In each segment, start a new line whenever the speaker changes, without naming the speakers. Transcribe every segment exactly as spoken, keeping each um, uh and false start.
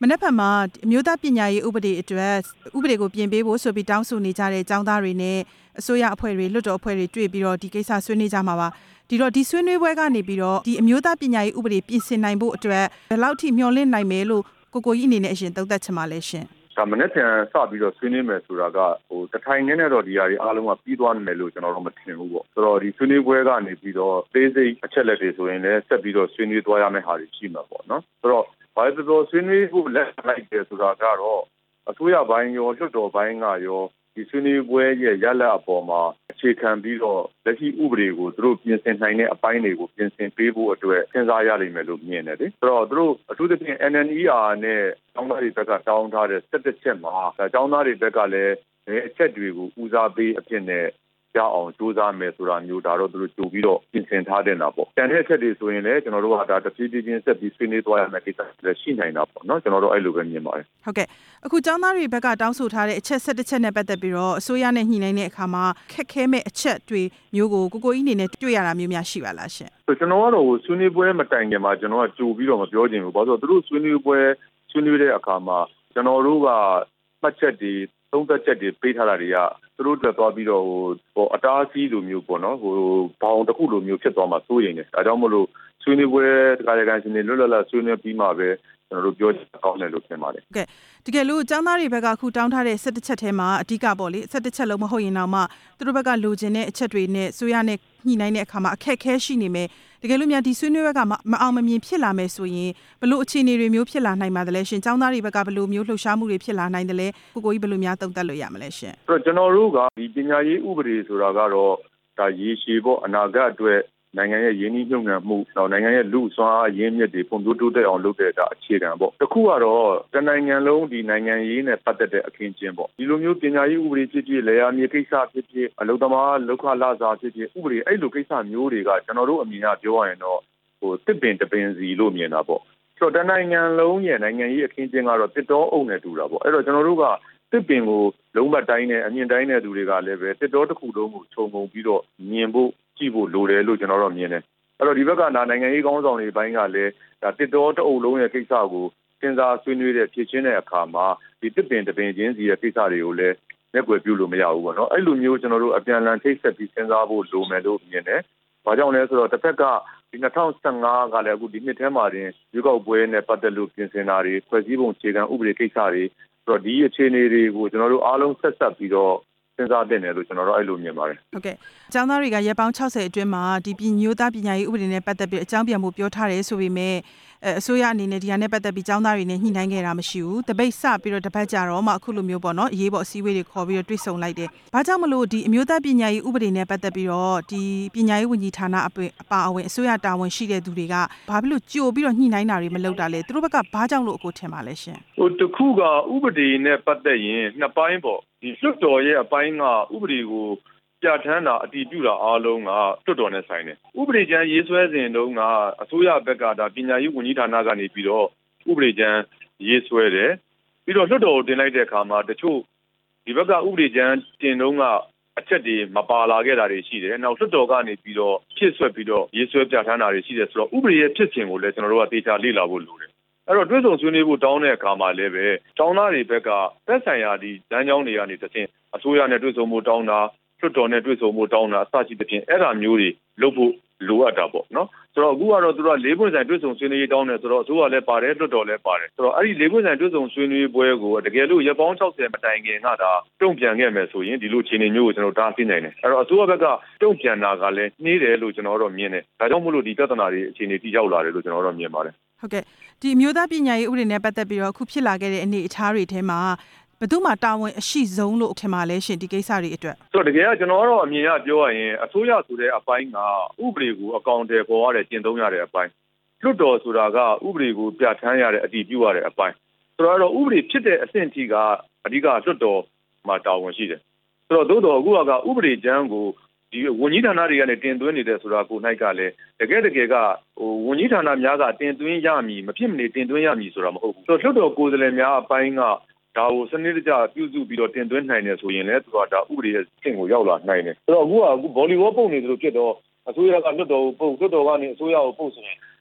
မနက်ဖြန်မှာအမျိုးသားပညာရေးဥပဒေအတွက်ဥပဒေကိုပြင်ပေးဖို့ဆိုပြီးတောင်းဆိုနေကြတဲ့ကျောင်းသားတွေနဲ့အစိုးရအဖွဲ့တွေလွှတ်တော်အဖွဲ့တွေတွေ့ပြီးတော့ဒီကိစ္စဆွေးနွေးကြမှာပါဒီတော့ဒီဆွေးနွေးပွဲကနေပြီးတော့ဒီအမျိုးသားပညာရေးဥပဒေပြင်ဆင်နိုင်ဖို့အတွက်ဘယ်လောက်ထိမျှော်လင့်နိုင်မယ်လို့ကိုကိုကြီးအနေနဲ့အရင်သုံးသပ်ချင်ပါလဲရှင်
ဒါမနေ့ကစပြီးတော့ဆွေးနွေးမယ်ဆိုတာကဟိုတထိုင်နဲ့တော့ဒီဟာတွေအားလုံးကပြီးသွားမယ်လို့ကျွန်တော်တို့မထင်ဘူးပေါ့ဆိုတော့ဒီဆွေးနွေးပွဲကနေပြီးတော့သေးစိတ်အချက်လက်တွေဆိုရင်လည်းဆက်ပြီးတော့ဆွေးနွေးသွားရမယ့်ဟာတွေရှိမှာပေါ့နော်ဆိုတော့ဘာလို့ဆိုဆွေးနွေးဖို့လက်လိုက်တယ်ဆိုတာကတော့အစိုးရဘိုင်းရောလွှတ်တော်ဘိုင်းကရောဒီဆွေးနွေးပွဲရဲ့ရလဒ်အပေါ်မှာအခြေခံပြီးတော့လက်ရှိဥပဒေကိုသူတို့ပြင်ဆင်နိုင်တဲ့အပိုင်းတွေကိုပြင်ဆင်ပေးဖို့အတွက်စဉ်းစားရလိမ့်မယ်လို့မြင်တယ်လေဆိုတော့သူတို့အထူးသဖြင့် N N E R နဲ့ကျောင်းသားတွေဘက်ကတောင်းထားတဲ့၁၁ချက်မှာကျောင်းသားတွေဘက်ကလည်းအချက်တွေကိုဦးစားပေးအဖြစ်နဲ့ရအောင်စူးစမ်းမယ်ဆိုတာမျိုးဒါတော့သူတို့ကြိုပြီးတော့ပြင်ဆင်ထားတဲ့နာပေါ့။တန်တဲ့အချက်တွေဆိုရင်လည်းကျွန်တော်တို့ကဒါတဖြည်းဖြည်းချင်းဆက်ပြီးဆွေးနွေးသွားရမယ့်ကိစ္စတွေရှိနိုင်တာပေါ့နော်ကျွန်တော်တို့အဲ့လိုပဲမြင်ပါတယ်
။ဟုတ်ကဲ့အခုကျောင်းသားတွေဘက်ကတောင်းဆိုထားတဲ့အချက်၁၁ချက်နဲ့ပတ်သက်ပြီးတော့အစိုးရနဲ့ညှိနှိုင်းတဲ့အခါမှာခက်ခဲမဲ့အချက်တွေမျိုးကိုကိုကိုကြီးအနေနဲ့တွေ့ရတာမျိုးများရှိပါလားရှင်
။ကျွန်တော်ကတော့ဆွေးနွေးပွဲမတိုင်ခင်မှာကျွန်တော်ကကြိုပြီးတော့မပြောချင်ဘူး။ဘာလို့ဆိုတော့သူတို့ဆွေးနွေးပွဲဆွေးနွေးတဲ့အခါမှာကျွန်တော်တို့ကမှတ်ချက်တွေသုံးသက်ချက်တွေပေးထားတာတွေကသူတို့တက်သွားပြီးတော့ဟိုအတားအဆီးလိုမျိုးပေါ့နော်ဟိုဘောင်တစ်ခုလိုမျိုးဖြစ်သွားမှစိုးရိမ်တယ်အဲကြောင့်မလို့ဆွေးနွေးပွဲတရားရကန်ရှင်တွေလွတ်လပ်လပ်ဆွေးနွေးပြီးမှပဲကျွန်တော်တို့ပြောချင်ကောင်းတယ်လို့ထင်ပါတယ်
ဟုတ်ကဲ့တကယ်လို့ကျောင်းသားတွေဘက်ကအခုတောင်းထားတဲ့၁၁ချက်ထဲမှာအဓိကပေါ့လေ၁၁ချက်လုံးမဟုတ်ရင်တော့မှသူတို့ဘက်ကလိုချင်တဲ့အချက်တွေနဲ့ဆိုရနဲ့ညှိနှိုင်းတဲ့အခါမှာအခက်အခဲရှိနေမယ်တကယ်လို့များဒီဆွေးနွေးပွဲကမအောင်မမြင်ဖြစ်လာမယ်ဆိုရင်ဘလို့အခြေအနေတွေမျိုးဖြစ်လာနိုင်ပါသလဲရှင်ကျောင်းသားတွေဘက်ကဘလို့မျိုးလှုပ်ရှားမှုတွေဖြစ်လာနိုင်တယ်လဲကိုကိုကြီးဘလို့များသုံးသပ်လို့ရမလဲရှင်
အဲ့တော့ကျွန်တော်တို့ကဒီပညာရေးဥပဒေဆိုတာကတော့ဒါရေရှည်ပေါ့အနာဂတ်အတွက်နိုင်ငံရဲ့ရင်းနှီးမြှုပ်နှံမှုနောက်နိုင်ငံရဲ့လူ့စွမ်းအားရင်းမြစ်တွေဖွံ့ဖြိုးတိုးတက်အောင်လုပ်တဲ့ဒါအခြေခံပေါ့တစ်ခုကတော့တနိုင်ငံလုံးဒီနိုင်ငံရေးနဲ့ပတ်သက်တဲ့အခင်းကျင်းပေါ့ဒီလိုမျိုးပညာရေးဥပဒေဖြစ်ဖြစ်လေယာမြေကိစ္စဖြစ်ဖြစ်အလုပ်သမားလောက်ခလာစားဖြစ်ဖြစ်ဥပဒေအဲ့လိုကိစ္စမျိုးတွေကကျွန်တော်တို့အမြင်ကပြောရရင်တော့ဟိုတစ်ပင်တပင်စီလို့မြင်တာပေါ့ဆိုတော့တနိုင်ငံလုံးရဲ့နိုင်ငံရေးအခင်းကျင်းကတော့တစ်တောအုပ်နဲ့တူတာပေါ့အဲ့တော့ကျွန်တော်တို့ကတစ်ပင်ကိုလုံးဝတိုင်းနဲ့အမြင့်တိုင်းတဲ့သူတွေကလည်းပဲတစ်တောတစ်ခုလုံးကိုခြုံငုံပြီးတော့မြင်ဖို့ကြည့်ဖို့လိုတယ်လို့ကျွန်တော်တို့မြင်တယ်အဲ့တော့ဒီဘက်ကနိုင်ငံရေးကောင်းဆောင်တွေဘိုင်းကလည်းဒါတစ်တောတအုပ်လုံးရဲ့ကိစ္စကိုစဉ်းစားဆွေးနွေးတဲ့ဖြည့်ချင်းတဲ့အခါမှာဒီတစ်ပင်တစ်ပင်ချင်းစီရဲ့ကိစ္စတွေကိုလည်းလက်ွယ်ပြုလို့မရဘူးပေါ့နော်အဲ့လိုမျိုးကျွန်တော်တို့အပြန်အလှန်ထိတ်ဆက်ပြီးစဉ်းစားဖို့လိုမယ်လို့မြင်တယ်ဘာကြောင့်လဲဆိုတော့တစ်ဖက်ကဒီ၂၀၁၅ကလည်းအခုဒီနှစ်ထဲမှာတင်ရွေးကောက်ပွဲနဲ့ပတ်သက်လို့ပြင်ဆင်တာတွေဖွဲ့စည်းပုံအခြေခံဥပဒေကိစ္စတွေဆိုတော့ဒီအခြေအနေတွေကိုကျွန်တော်တို့အားလုံးဆက်ဆက်ပြီးတော့စဉ်းစားတင်တယ်လို့ကျွန်တော်တို့အဲ့လိုမြင်ပါတယ်
ဟုတ်ကဲ့ကျောင်းသားတွေကရက်ပေါင်း၆၀အတွင်းမှာဒီပြည်ညိုသားပညာရေးဥပဒေနဲ့ပတ်သက်ပြီးအကြောင်းပြန်ဖို့ပြောထားတယ်ဆိုပေမဲ့အစိုးရအနေနဲ့ဒီဟာနဲ့ပတ်သက်ပြီးကျောင်းသားတွေနဲ့ညှိနှိုင်းခဲ့တာမရှိဘူးတပိတ်စပြီးတော့တပတ်ကြာတော့မှအခုလိုမျိုးပေါ့နော်အရေးပေါ်အစည်းအဝေးတွေခေါ်ပြီးတော့တွေ့ဆုံလိုက်တယ်ဘာကြောင့်မလို့ဒီအမျိုးသားပညာရေးဥပဒေနဲ့ပတ်သက်ပြီးတော့ဒီပညာရေးဝန်ကြီးဌာနအပါအဝင်အစိုးရတာဝန်ရှိတဲ့သူတွေကဘာဖြစ်လို့ကြိုပြီးတော့ညှိနှိုင်းတာတွေမလုပ်တာလဲသူတို့ဘက်ကဘာကြောင့်လို့အကိုထင်ပါလဲရှင်
ဟိုတခုကဥပဒေနဲ့ပတ်သက်ရင်နှစ်ပိုင်းပေါ့ဒီလွှတ်တော်ရဲ့အပိုင်းကဥပဒေကိုပြဋ္ဌာန်းတာအတည်ပြုတာအားလုံးကလွှတ်တော်နဲ့ဆိုင်တယ်ဥပဒေကျမ်းရေးဆွဲစဉ်တုန်းကအစိုးရဘက်ကဒါပညာရေးဝန်ကြီးဌာနကနေပြီးတော့ဥပဒေကျမ်းရေးဆွဲတယ်ပြီးတော့လွှတ်တော်ကိုတင်လိုက်တဲ့အခါမှာတချို့ဒီဘက်ကဥပဒေကျမ်းတင်တုန်းကအချက်တွေမပါလာခဲ့တာတွေရှိတယ်နောက်လွှတ်တော်ကနေပြီးတော့ဖြစ်ဆွဲပြီးတော့ရေးဆွဲပြဋ္ဌာန်းတာတွေရှိတယ်ဆိုတော့ဥပဒေရဲ့ဖြစ်စဉ်ကိုလည်းကျွန်တော်တို့ကသေချာလေ့လာဖို့လိုတယ်အဲ့တော့တွဲဆုံဆွေးနွေးဖို့တောင်းတဲ့အခါမှာလည်းပဲကျောင်းသားတွေဘက်ကသက်ဆိုင်ရာဒီလမ်းကြောင်းတွေကနေတဆင့်အစိုးရနဲ့တွဲဆုံဖို့တောင်းတာလွှတ်တော်နဲ့တွေ့ဆုံမှုတောင်းတာအစရှိတဲ့ဖြင့်အဲ့ဒါမျိုးတွေလုပ်ဖို့လိုအပ်တာပေါ့နော်ဆိုတော့အခုကတော့သူတို့ကလေးပွင့်ဆိုင်တွေ့ဆုံဆွေးနွေးရေးတောင်းတယ်ဆိုတော့အစိုးရလည်းပါတယ်လွှတ်တော်လည်းပါတယ်ဆိုတော့အဲ့ဒီလေးပွင့်ဆိုင်တွေ့ဆုံဆွေးနွေးပွဲကိုတကယ်လို့ရက်ပေါင်း၆၀မတိုင်ခင်ကဒါတုံ့ပြန်ခဲ့မယ်ဆိုရင်ဒီလိုအခြေအနေမျိုးကိုကျွန်တော်တားသိနိုင်တယ်အဲ့တော့အစိုးရဘက်ကတုံ့ပြန်တာကလည်းနှေးတယ်လို့ကျွန်တော်တို့မြင်တယ်ဒါကြောင့်မို့လို့ဒီပြဿနာတွေအခြေအနေတိရောက်လာတယ်လို့ကျွန်တော်တို့မြင်ပါတယ်
ဟုတ်ကဲ့ဒီအမျိုးသားပညာရေးဥပဒေနဲ့ပတ်သက်ပြီးတော့အခုဖြစ်လာခဲ့တဲ့အနေအထားတွေထဲမှာဘယ်သူမှတာဝန်အရှိဆုံးလို့ထင်ပါလဲရှင်ဒီကိစ္စတွေအတွက်
ဆိုတော့တကယ်ကကျွန်တော်တို့အမြင်ရပြောရရင်အစိုးရဆိုတဲ့အပိုင်းကဥပဒေကိုအကောင့်တွေပေါ်ရတဲ့ကျင့်သုံးရတဲ့အပိုင်းလွှတ်တော်ဆိုတာကဥပဒေကိုပြဋ္ဌာန်းရတဲ့အတည်ပြုရတဲ့အပိုင်းဆိုတော့ဥပဒေဖြစ်တဲ့အဆင့်အထိကအဓိကလွှတ်တော်မှာတာဝန်ရှိတယ်ဆိုတော့သို့တော်အခုကဥပဒေကျမ်းကိုဒီဝန်ကြီးဌာနတွေကနေတင်သွင်းနေတယ်ဆိုတာကိုနိုင်ကလည်းတကယ်တကယ်ကဟိုဝန်ကြီးဌာနများကတင်သွင်းရမည်မဖြစ်မနေတင်သွင်းရမည်ဆိုတာမဟုတ်ဘူးဆိုတော့လွှတ်တော်ကိုယ်စားလှယ်များအပိုင်းကဒါကိုစနစ်တကျပြုစုပြီးတော့တင်သွင်းနိုင်တယ်ဆိုရင်လည်းသူကဒါဥပဒေရဲ့အဆင့်ကိုရောက်လာနိုင်တယ်ဆိုတော့အခုကအခုဗော်လီဘောပုံနေသလိုဖြစ်တော့အစိုးရကလွှတ်တော်ကိုပုတ်လွှတ်တော်ကနေအစိုးရကိုပုတ်ဆိုရင်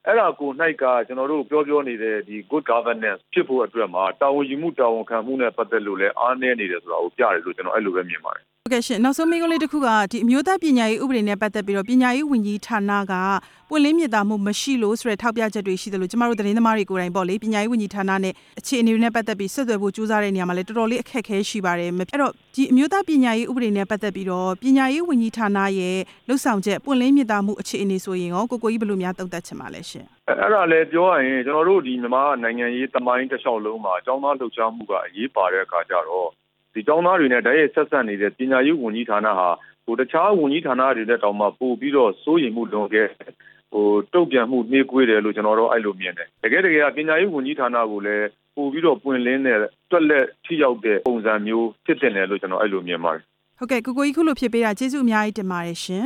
အဲ့ဒါကို၌ကကျွန်တော်တို့ပြောပြောနေတဲ့ဒီ good governance ဖြစ်ဖို့အတွက်မှာတာဝန်ယူမှုတာဝန်ခံမှုနဲ့ပတ်သက်လို့လည်းအားနည်းနေတယ်ဆိုတာကိုပြတယ်လို့ကျွန်တော်အဲ့လိုပဲမြင်ပါတယ်
ဟုတ်ကဲ့ရှင်နောက်ဆုံးမိကုန်းလေးတစ်ခုကဒီအမျိုးသားပညာရေးဥပဒေနဲ့ပတ်သက်ပြီးတော့ပညာရေးဝန်ကြီးဌာနကပွင့်လင်းမြင်သာမှုမရှိလို့ဆိုတဲ့ထောက်ပြချက်တွေရှိတယ်လို့ကျမတို့သတင်းသမားတွေကိုယ်တိုင်ပေါ့လေပညာရေးဝန်ကြီးဌာနနဲ့အခြေအနေတွေနဲ့ပတ်သက်ပြီးဆက်သွယ်ဖို့ကြိုးစားတဲ့နေရာမှာလည်းတော်တော်လေးအခက်အခဲရှိပါတယ်အဲ့တော့ဒီအမျိုးသားပညာရေးဥပဒေနဲ့ပတ်သက်ပြီးတော့ပညာရေးဝန်ကြီးဌာနရဲ့လှုပ်ဆောင်ချက်ပွင့်လင်းမြင်သာမှုအခြေအနေဆိုရင်ရောကိုကိုကြီးဘယ်လိုများသုံးသပ်ချင်ပါလဲရှင်
အဲ့ဒါလည်းပြောရရင်ကျွန်တော်တို့ဒီမြန်မာနိုင်ငံရေးတမိုင်းတစ်လျှောက်လုံးမှာအကြောင်းသားလှုပ်ရှားမှုကအရေးပါတဲ့အခါကျတော့ဒီကျောင်းသားတွေနဲ့တည်းရဲ့ဆက်ဆက်နေတဲ့ပညာရေးဝန်ကြီးဌာနဟာဟိုတခြားဝန်ကြီးဌာနတွေနဲ့တောင်မှပို့ပြီးတော့စိုးရိမ်မှုလွန်ခဲ့ဟိုတုံ့ပြန်မှုနှေးကွေးတယ်လို့ကျွန်တော်တို့အဲ့လိုမြင်တယ်တကယ်တကယ်ကပညာရေးဝန်ကြီးဌာနကိုလည်းပို့ပြီးတော့ပွင့်လင်းတဲ့တွက်လက်ထိရောက်တဲ့ပုံစံမျိုးဖြစ်တင်တယ်လို့ကျွန်တော်အဲ့လိုမြင်ပါတယ်
ဟုတ်ကဲ့ကိုကိုကြီးခုလိုဖြစ်ပေးတာကျေးဇူးအများကြီးတင်ပါတယ်ရှင်